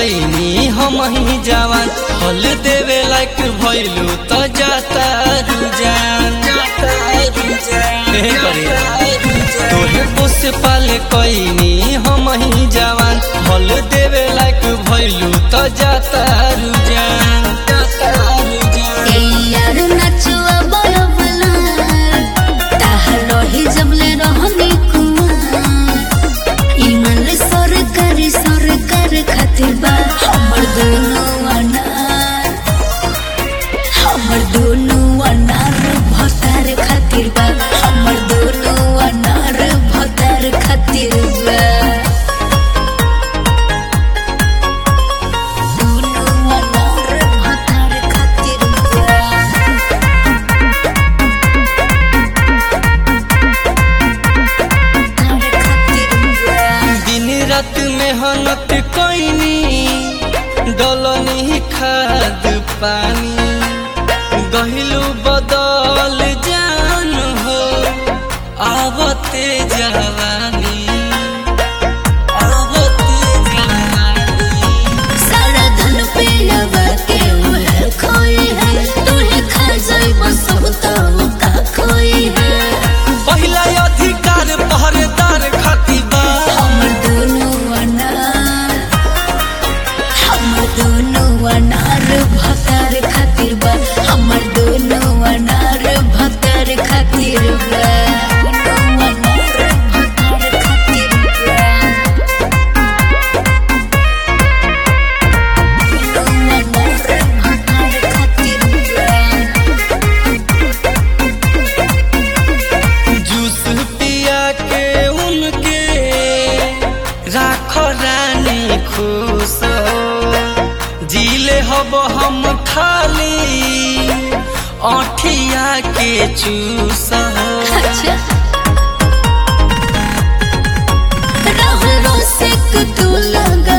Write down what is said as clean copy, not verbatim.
कईनी हम ही जवान हल देवे लायक भइलू त जाता रुजान तोहे पोस पाले कईनी हम ही जवान हल देवे लायक भइलू त जाता रुजान यार नचुआ बलबला ताहर रही जबले रहनी कुआं ईमान सरकार खातिर बा हमर दोनों अनार भतार खातिर बा हमर दोनों अनार भतार खातिर बा रात मेहनत कईनी डलनी खाद पानी गहिलू बदल जान हो आवते जवानी सारा धन पे लगा के उहे खोई है तोहे खा जाई बसो तो का खोई है पहिला अधिकार पहरेदार खातिर बा हमर दोनों अनार भतार खातिर बा हमर दोनों अनार भतार खातिर बा जूस पिया के उनके राख रानी खुश जीले हब हम खाली अठिया के चूस अच्छा राहुल रोसे तू लगा